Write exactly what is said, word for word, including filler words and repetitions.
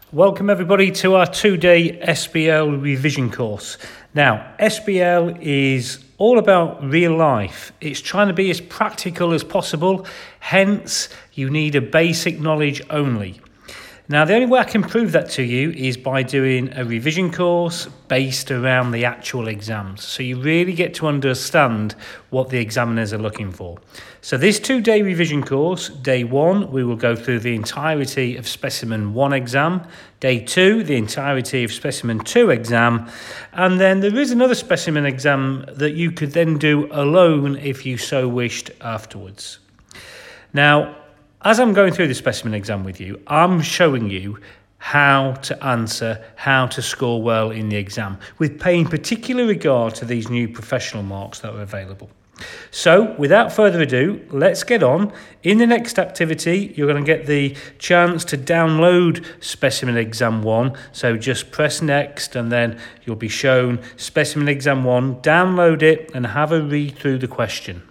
Welcome everybody to our two-day S B L revision course. Now, S B L is all about real life. It's trying to be as practical as possible, hence you need a basic knowledge only. Now, the only way I can prove that to you is by doing a revision course based around the actual exams. So you really get to understand what the examiners are looking for. So this two-day revision course, day one, we will go through the entirety of Specimen one exam. Day two, the entirety of Specimen two exam. And then there is another Specimen exam that you could then do alone if you so wished afterwards. Now, as I'm going through the Specimen exam with you, I'm showing you how to answer, how to score well in the exam, with paying particular regard to these new professional marks that are available. So, without further ado, let's get on. In the next activity, you're going to get the chance to download Specimen Exam one. So just press Next and then you'll be shown Specimen Exam one. Download it and have a read through the question.